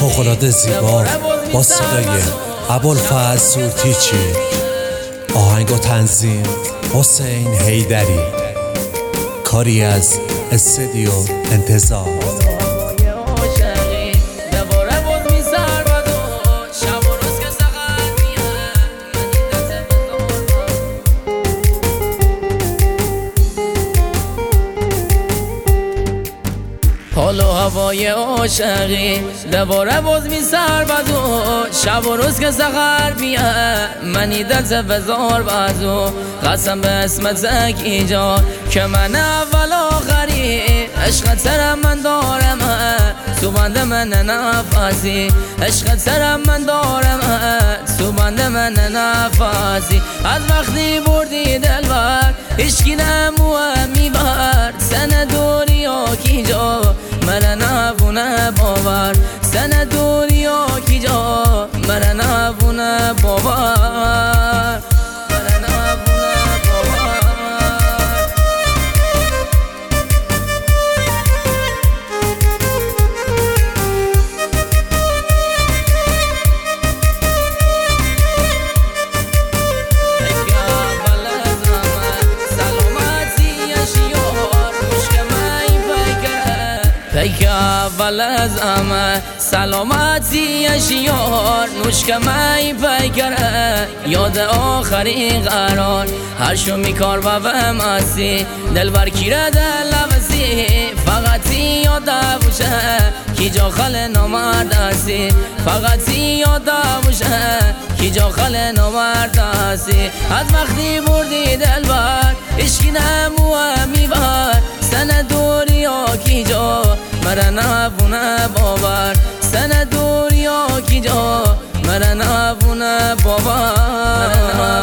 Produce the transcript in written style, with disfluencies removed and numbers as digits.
فوق‌العاده زیبا با صدای ابوالفضل سورتیچی، آهنگ و تنظیم حسین حیدری، کاری از استودیو انتظار. حال و هوای عاشقی دوباره باز می سر بدو، شب و روز که سخر بیه منی دلت بزار بازو. قسم به اسمت زک اینجا که من اول آخری، عشقت سرم من دارم سوبند من نفسی، عشقت سرم من دارم سوبند من نفسی. از وقتی بردی دلبر هیچکی نموه میبر، سن دوریا کی جا مرا نبونه باور، سن دوریا کی جا مرا نبونه باور. پیک اول از همه سلامتی اشیار، نوش که می پیکره یاد آخرین قرار. هر شو می کار و بهم هستی دل بر کیره دل لبسی، فقط یاد بوشه کی جا خل نامرد هستی، فقط یاد بوشه کی جا خل نامرد هستی. از وقتی بردی دل بر عشقی نموه میبر، سن دوریا کی جا مرا نبونه باور، سن دوریا کی جا مرا نبونه باور.